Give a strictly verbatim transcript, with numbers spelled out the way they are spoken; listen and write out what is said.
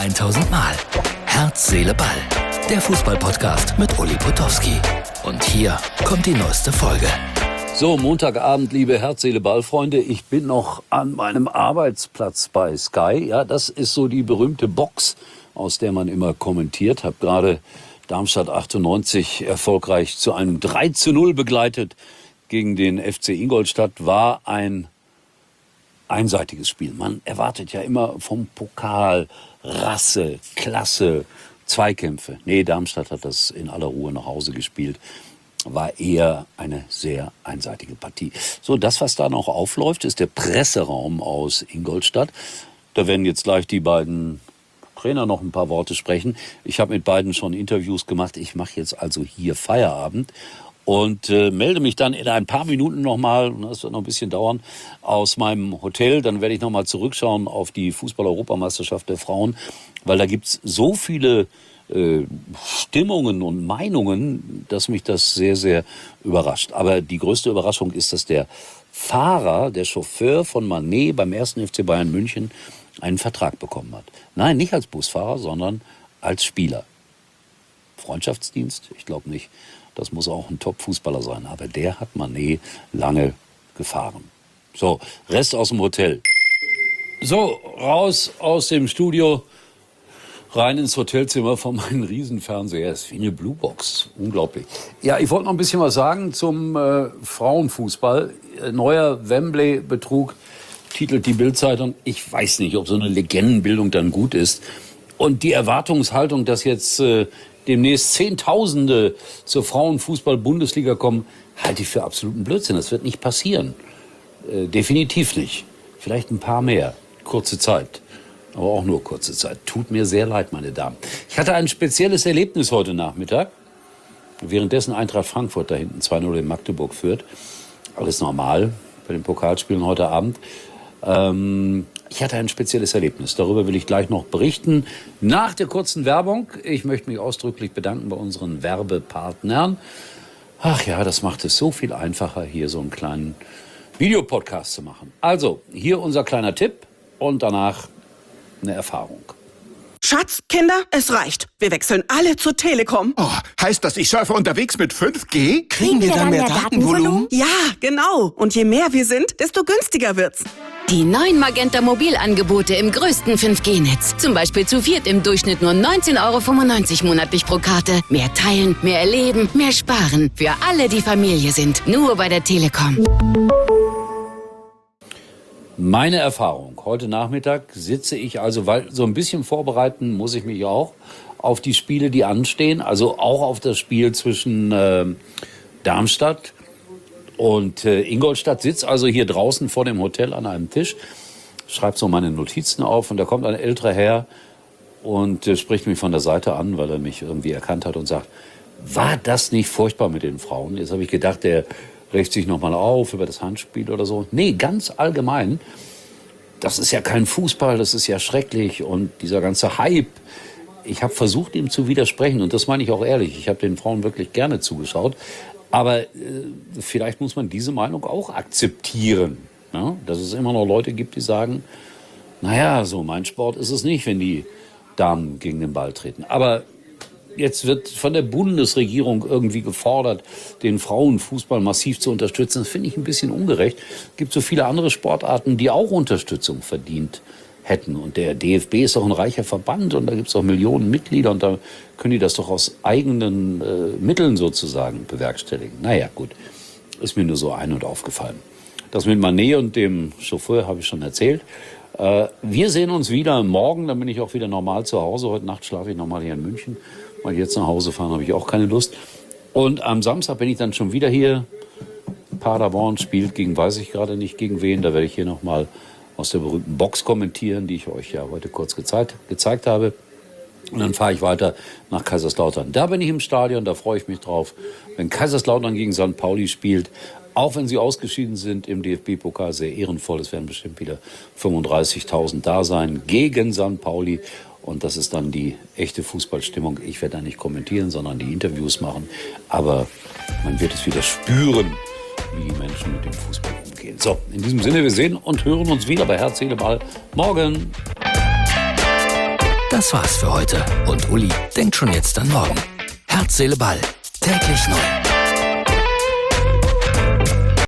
tausend Mal. Herz, Seele, Ball. Der Fußball-Podcast mit Uli Potowski. Und hier kommt die neueste Folge. So, Montagabend, liebe Herz-Seele-Ball-Freunde. Ich bin noch an meinem Arbeitsplatz bei Sky. Ja, das ist so die berühmte Box, aus der man immer kommentiert. Hab gerade Darmstadt achtundneunzig erfolgreich zu einem drei zu null begleitet gegen den F C Ingolstadt. War ein einseitiges Spiel. Man erwartet ja immer vom Pokal Rasse, Klasse, Zweikämpfe. Nee, Darmstadt hat das in aller Ruhe nach Hause gespielt. War eher eine sehr einseitige Partie. So, das, was da noch aufläuft, ist der Presseraum aus Ingolstadt. Da werden jetzt gleich die beiden Trainer noch ein paar Worte sprechen. Ich habe mit beiden schon Interviews gemacht. Ich mache jetzt also hier Feierabend und äh, melde mich dann in ein paar Minuten nochmal, das wird noch ein bisschen dauern, aus meinem Hotel. Dann werde ich nochmal zurückschauen auf die Fußball-Europameisterschaft der Frauen, weil da gibt's so viele äh, Stimmungen und Meinungen, dass mich das sehr, sehr überrascht. Aber die größte Überraschung ist, dass der Fahrer, der Chauffeur von Mané beim ersten F C Bayern München einen Vertrag bekommen hat. Nein, nicht als Busfahrer, sondern als Spieler. Freundschaftsdienst? Ich glaube nicht. Das muss auch ein Top-Fußballer sein. Aber der hat Mané lange gefahren. So, Rest aus dem Hotel. So, raus aus dem Studio, rein ins Hotelzimmer von meinem Riesenfernseher. Es ist wie eine Bluebox. Unglaublich. Ja, ich wollte noch ein bisschen was sagen zum äh, Frauenfußball. Neuer Wembley-Betrug, titelt die Bild-Zeitung. Ich weiß nicht, ob so eine Legendenbildung dann gut ist. Und die Erwartungshaltung, dass jetzt äh, demnächst Zehntausende zur Frauenfußball-Bundesliga kommen, halte ich für absoluten Blödsinn. Das wird nicht passieren. Äh, definitiv nicht. Vielleicht ein paar mehr. Kurze Zeit. Aber auch nur kurze Zeit. Tut mir sehr leid, meine Damen. Ich hatte ein spezielles Erlebnis heute Nachmittag. Währenddessen Eintracht Frankfurt da hinten zwei null in Magdeburg führt. Alles normal bei den Pokalspielen heute Abend. Ähm, ich hatte ein spezielles Erlebnis. Darüber will ich gleich noch berichten. Nach der kurzen Werbung. Ich möchte mich ausdrücklich bedanken bei unseren Werbepartnern. Ach ja, das macht es so viel einfacher, hier so einen kleinen Videopodcast zu machen. Also, hier unser kleiner Tipp und danach eine Erfahrung. Schatz, Kinder, es reicht. Wir wechseln alle zur Telekom. Oh, heißt das, ich surfe unterwegs mit fünf G? Kriegen wir dann mehr Datenvolumen? Ja, genau. Und je mehr wir sind, desto günstiger wird's. Die neuen Magenta Mobilangebote im größten fünf G Netz. Zum Beispiel zu viert im Durchschnitt nur neunzehn Euro fünfundneunzig monatlich pro Karte. Mehr teilen, mehr erleben, mehr sparen. Für alle, die Familie sind. Nur bei der Telekom. Meine Erfahrung. Heute Nachmittag sitze ich also, weil so ein bisschen vorbereiten muss ich mich auch auf die Spiele, die anstehen. Also auch auf das Spiel zwischen äh, Darmstadt und äh, Ingolstadt. Sitze also hier draußen vor dem Hotel an einem Tisch, schreibe so meine Notizen auf und da kommt ein älterer Herr und äh, spricht mich von der Seite an, weil er mich irgendwie erkannt hat und sagt, war das nicht furchtbar mit den Frauen? Jetzt habe ich gedacht, der regt sich nochmal auf über das Handspiel oder so. Nee, ganz allgemein. Das ist ja kein Fußball, das ist ja schrecklich. Und dieser ganze Hype, ich habe versucht, ihm zu widersprechen. Und das meine ich auch ehrlich. Ich habe den Frauen wirklich gerne zugeschaut. Aber äh, vielleicht muss man diese Meinung auch akzeptieren. Ja? Dass es immer noch Leute gibt, die sagen, naja, so mein Sport ist es nicht, wenn die Damen gegen den Ball treten. Aber jetzt wird von der Bundesregierung irgendwie gefordert, den Frauenfußball massiv zu unterstützen. Das finde ich ein bisschen ungerecht. Es gibt so viele andere Sportarten, die auch Unterstützung verdient hätten. Und der D F B ist doch ein reicher Verband und da gibt es auch Millionen Mitglieder und da können die das doch aus eigenen äh, Mitteln sozusagen bewerkstelligen. Naja, gut, ist mir nur so ein- und aufgefallen. Das mit Mané und dem Chauffeur habe ich schon erzählt. Äh, wir sehen uns wieder morgen, dann bin ich auch wieder normal zu Hause. Heute Nacht schlafe ich nochmal hier in München. Weil jetzt nach Hause fahren habe ich auch keine Lust. Und am Samstag bin ich dann schon wieder hier. Paderborn spielt gegen, weiß ich gerade nicht gegen wen. Da werde ich hier nochmal aus der berühmten Box kommentieren, die ich euch ja heute kurz gezeigt, gezeigt habe. Und dann fahre ich weiter nach Kaiserslautern. Da bin ich im Stadion, da freue ich mich drauf. Wenn Kaiserslautern gegen Sankt Pauli spielt, auch wenn sie ausgeschieden sind im D F B-Pokal, sehr ehrenvoll. Es werden bestimmt wieder fünfunddreißigtausend da sein gegen Sankt Pauli. Und das ist dann die echte Fußballstimmung. Ich werde da nicht kommentieren, sondern die Interviews machen. Aber man wird es wieder spüren, wie die Menschen mit dem Fußball umgehen. So, in diesem Sinne, wir sehen und hören uns wieder bei Herz, Seele, Ball morgen. Das war's für heute. Und Uli denkt schon jetzt an morgen. Herz, Seele, Ball. Täglich neu.